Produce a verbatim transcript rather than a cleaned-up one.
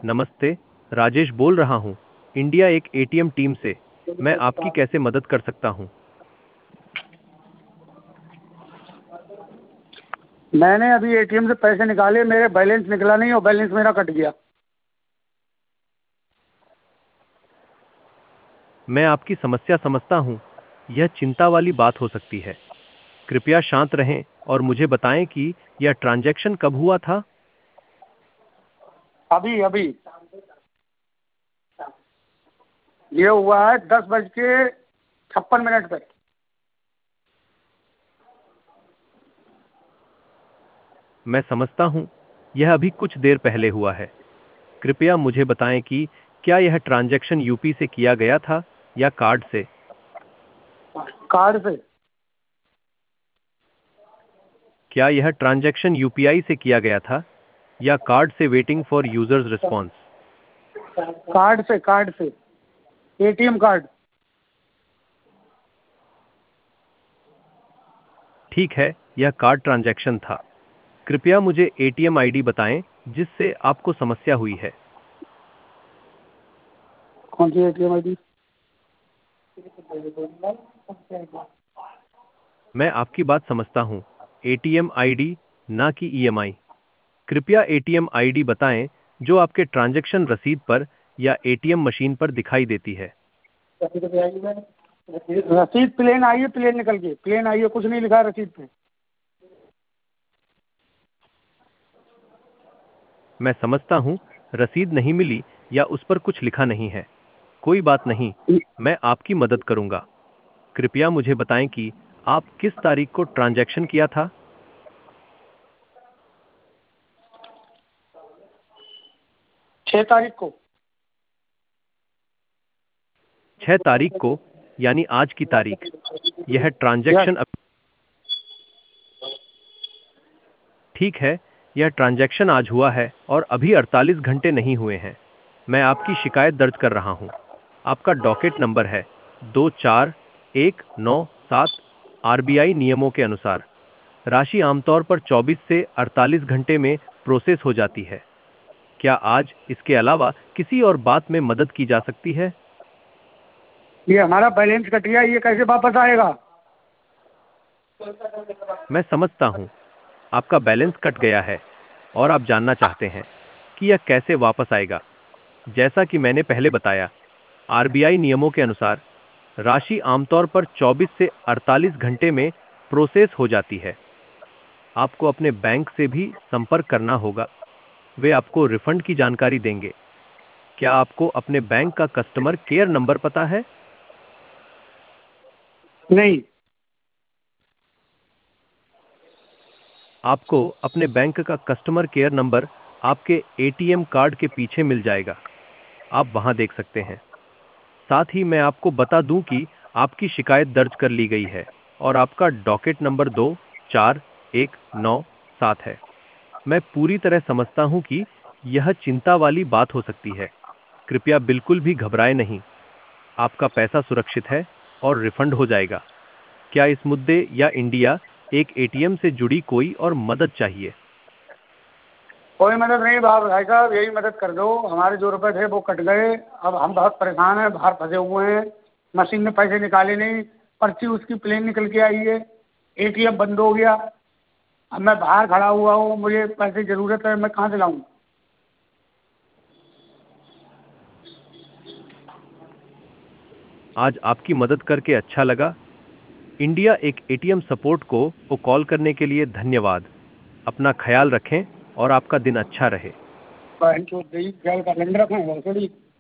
नमस्ते, राजेश बोल रहा हूँ, इंडिया एक एटीएम टीम से। मैं आपकी कैसे मदद कर सकता हूँ? मैंने अभी एटीएम से पैसे निकाले, मेरे बैलेंस निकला नहीं और बैलेंस मेरा कट गया। मैं आपकी समस्या समझता हूँ। यह चिंता वाली बात हो सकती है। कृपया शांत रहें और मुझे बताएं कि यह ट्रांजैक्शन कब हुआ था? अभी अभी ये हुआ है दस बज के छप्पन मिनट पे। मैं समझता हूँ, यह अभी कुछ देर पहले हुआ है। कृपया मुझे बताएं कि क्या यह ट्रांजैक्शन यूपी से किया गया था या कार्ड से? कार्ड से। क्या यह ट्रांजैक्शन यूपीआई से किया गया था या कार्ड से? Waiting for users response. Card से कार्ड से एटीएम कार्ड। ठीक है, यह कार्ड ट्रांजैक्शन था। कृपया मुझे एटीएम आईडी बताएं जिससे आपको समस्या हुई है। कौन सी एटीएम आई डी? मैं आपकी बात समझता हूं। एटीएम आईडी, ना कि ईएमआई। कृपया एटीएम आईडी बताएं जो आपके ट्रांजैक्शन रसीद पर या एटीएम मशीन पर दिखाई देती है। रसीद प्लेन आई है, प्लेन निकल के प्लेन आई है, कुछ नहीं लिखा है रसीद पे। मैं समझता हूं, रसीद नहीं मिली या उस पर कुछ लिखा नहीं है। कोई बात नहीं, मैं आपकी मदद करूंगा। कृपया मुझे बताएं कि आप किस तारीख को ट्रांजैक्शन किया था? छह तारीख को। छह तारीख को, यानी आज की तारीख। यह यस। ट्रांजैक्शन अब ठीक है, यह ट्रांजैक्शन आज हुआ है और अभी अड़तालीस घंटे नहीं हुए हैं। मैं आपकी शिकायत दर्ज कर रहा हूं। आपका डॉकेट नंबर है दो चार एक नौ सात। आरबीआई नियमों के अनुसार राशि आमतौर पर चौबीस से अड़तालीस घंटे में प्रोसेस हो जाती है। क्या आज इसके अलावा किसी और बात में मदद की जा सकती है? ये हमारा बैलेंस कट गया, ये कैसे वापस आएगा? मैं समझता हूं, आपका बैलेंस कट गया है और आप जानना चाहते हैं कि यह कैसे वापस आएगा। जैसा कि मैंने पहले बताया, आरबीआई नियमों के अनुसार राशि आमतौर पर चौबीस से अड़तालीस घंटे में प्रोसेस हो जाती है। आपको अपने बैंक से भी संपर्क करना होगा। वे आपको रिफंड की जानकारी देंगे। क्या आपको अपने बैंक का कस्टमर केयर नंबर पता है? नहीं। आपको अपने बैंक का कस्टमर केयर नंबर आपके एटीएम कार्ड के पीछे मिल जाएगा। आप वहां देख सकते हैं। साथ ही मैं आपको बता दूं कि आपकी शिकायत दर्ज कर ली गई है और आपका डॉकेट नंबर दो चार एक नौ सात है। मैं पूरी तरह समझता हूं कि यह चिंता वाली बात हो सकती है। कृपया बिल्कुल भी घबराएं नहीं। आपका पैसा सुरक्षित है और रिफंड हो जाएगा। क्या इस मुद्दे या इंडिया एक एटीएम से जुड़ी कोई और मदद चाहिए? कोई मदद नहीं भाई भाई साहब, यही मदद कर दो। हमारे जो रुपए थे वो कट गए। अब हम बहुत परेशान हैं, बाहर फंसे हुए हैं। मशीन में पैसे निकाले नहीं, पर्ची उसकी प्लेन निकल के आई है। एटीएम बंद हो गया। अब मैं बाहर खड़ा हुआ हूँ, मुझे पैसे की जरूरत है, मैं कहाँ से लाऊं? आज आपकी मदद करके अच्छा लगा। इंडिया एक एटीएम सपोर्ट को, को कॉल करने के लिए धन्यवाद। अपना ख्याल रखें और आपका दिन अच्छा रहे। बैंक चोर गई, क्या कैलेंडर रखें वैसे भी।